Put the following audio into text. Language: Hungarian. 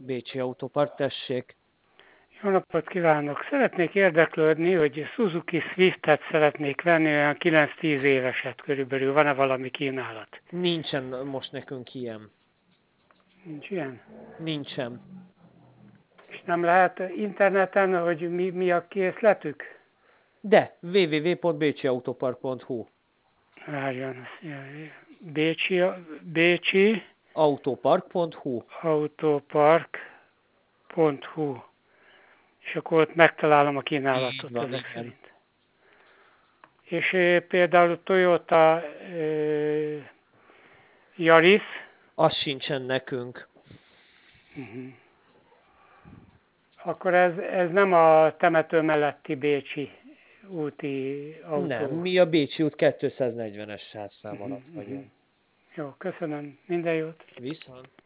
Bécsi Autópark, tessék. Jó napot kívánok! Szeretnék érdeklődni, hogy Suzuki Swiftet szeretnék venni, olyan 9-10 éveset körülbelül. Van-e valami kínálat? Nincsen most nekünk ilyen. Nincs ilyen? Nincsen. És nem lehet interneten, hogy mi a készletük? De www.bécsiautopark.hu Várjon, Bécsi Autopark.hu. Autopark.hu, és akkor ott megtalálom a kínálatot Van, ezek igen. szerint. És például Toyota Yaris. Az sincsen nekünk. Akkor ez nem a temető melletti bécsi úti autó. Nem, mi a Bécsi út 240-es sávszám alatt vagyunk. Jó, köszönöm. Minden jót. Viszont.